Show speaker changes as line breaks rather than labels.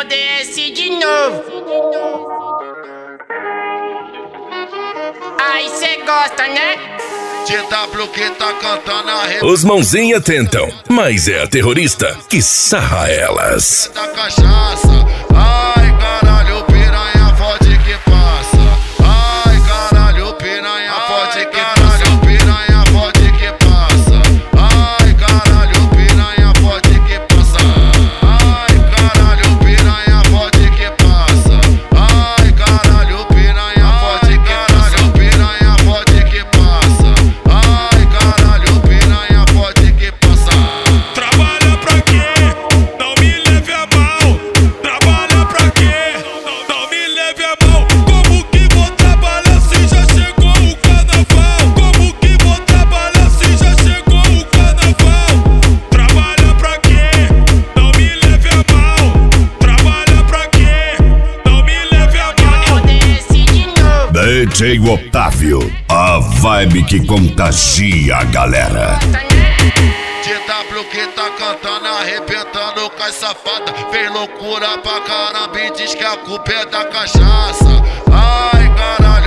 o DS de novo. Aí cê gosta, né?
TW que tá cantando a
Os mãozinha tentam, mas é a terrorista que sarra elas.
da cachaça. Ai, caralho, piranha, fode que passa. Ai, caralho, piranha, fode que passa. Piranha, fode que passa. Ai, caralho, piranha, fode que passa. Ai, caralho, piranha, fode que passa. Ai, caralho, piranha, fode que passa. Piranha, fode que passa. Ai, caralho, piranha, fode que passa.
Trabalha pra quê? Não me leve a mal. Trabalha pra quê? Não me leve a mal. Como que vou trabalhar se já chegou o carnaval? Como que vou trabalhar se já chegou o carnaval? Trabalha pra quê? Não me leve a mal. Trabalha pra quê? Não me leve a mal.
O DS de novo.
DJ Otávio, a vibe que contagia a galera.
TW que tá cantando, arrebentando com as safadas. Fez loucura pra caramba e diz que a culpa é da cachaça. Ai, caralho.